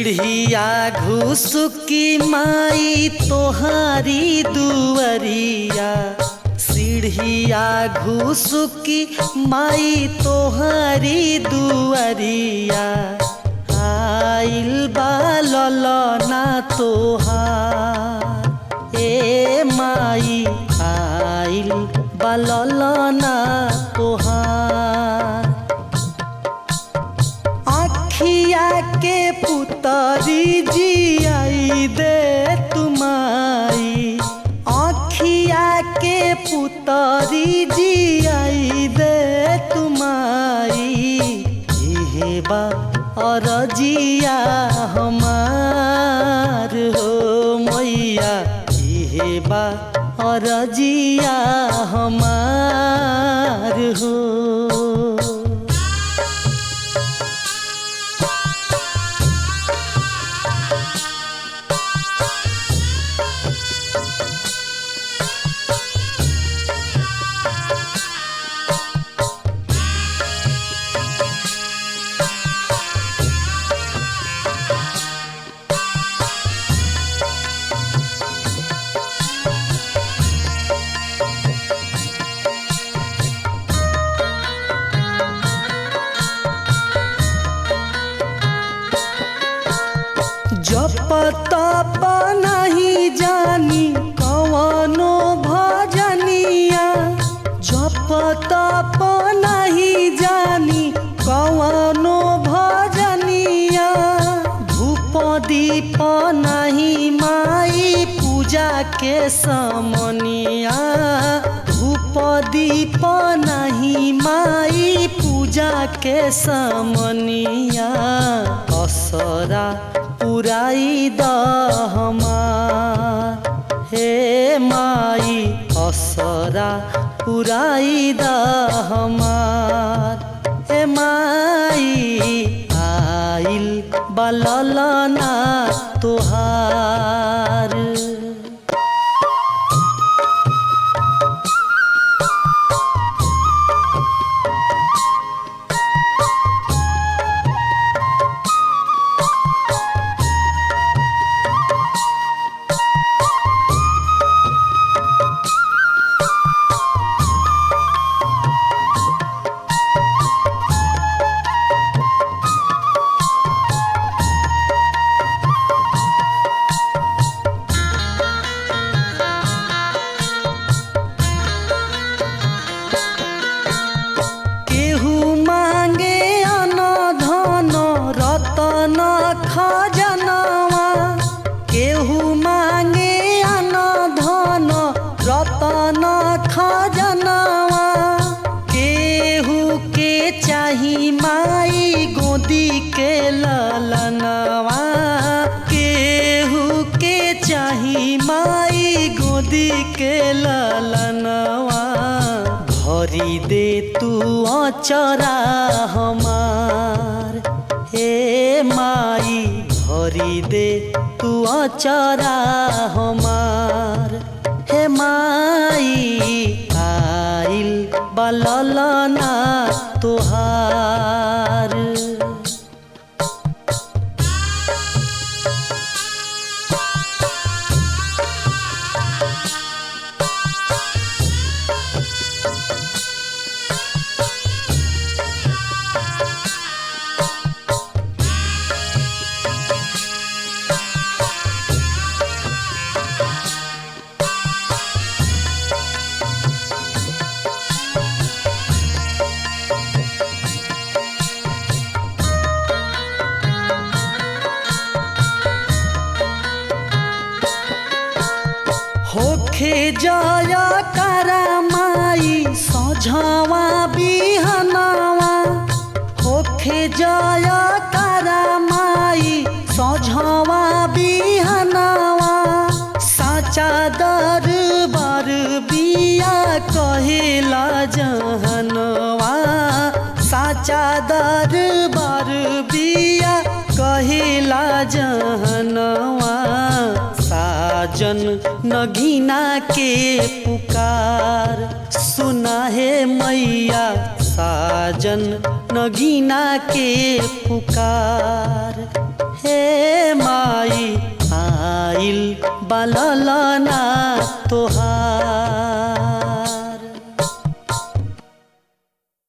सीढ़िया घुसुकी माई तोहारी दुअरिया, सीढ़िया घुसुकी माई तोहारी दुअरिया, आइल बा ललना तोहार ए माई, आइल बा ललना तोहार। आखिया के पुतरी जियाई दे तुमाई, आखिया के पुतरी जियाई दे तुमाई, इहे बा अरजिया हमार हो मैया, इहे बा अरजिया हमार हो। जप तप नहीं जानी कवनो भजनिया, जप तप नहीं जानी कवनो भजनिया, धूप दीप नहीं माई पूजा के समनिया, धूप दीप नहीं माई पूजा के समनिया, असरा पुराई द हमार हे माई, असरा पुराई द हमार हे माई, आइल बा ललना तोहार। खजनवा केहू मांगे अन धन रतन खजनवा, केहू के चाही माई गोदी के ललनवा, केहू के चाही माई गोदी के ललनवा, भरी दे तू अचरा हमार हे माई, भरी दे तू अचरा हमार हे माई, आइल बा ललना तोहार। होखे जया करा माई सझवा बिहनवा, होखे जया करा माई सझवा बिहनवा, साचा दरबार बिया कहेला जहनवा, साचा दरबार बिया कहेला जहनवा, साजन नगीना के पुकार सुना है मैया, साजन नगीना के पुकार ए माई आइल बललना तोहार।